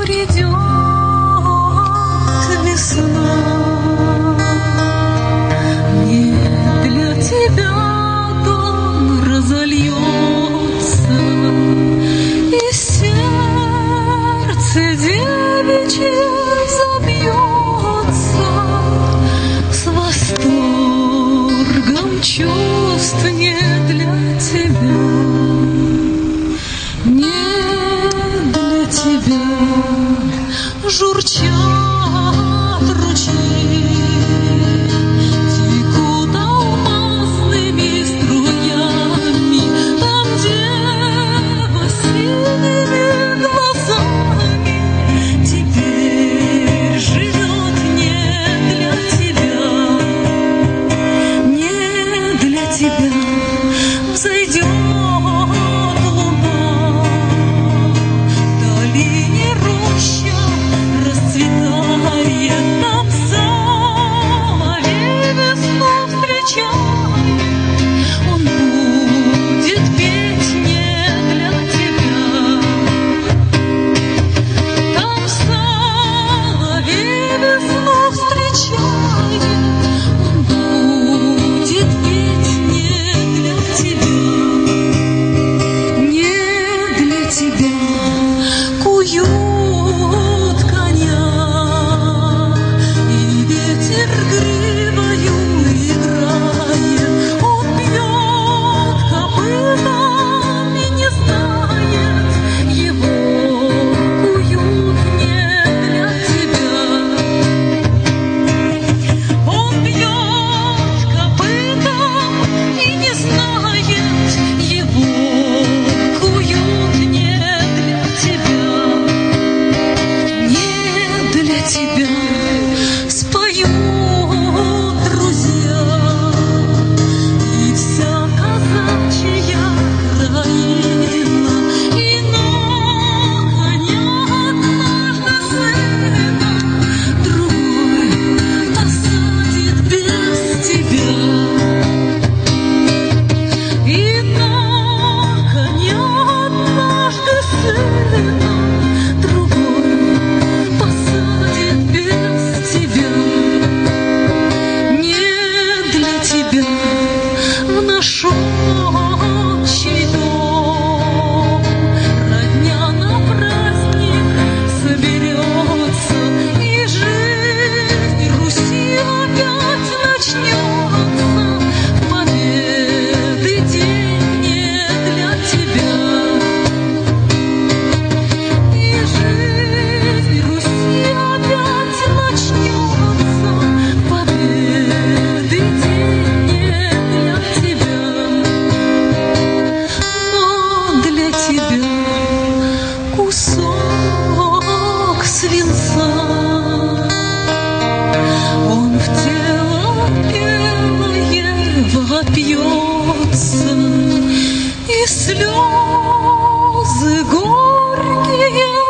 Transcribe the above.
придет весна, не для тебя дом разольется, и сердце девичье забьется с восторгом чувств не для тебя. Журчат ручьи, текут алмазными струями, там дева синими глазами теперь живет не для тебя, не для тебя. Взойдет кусок свинца, он в тело белое вопьется, и слезы горькие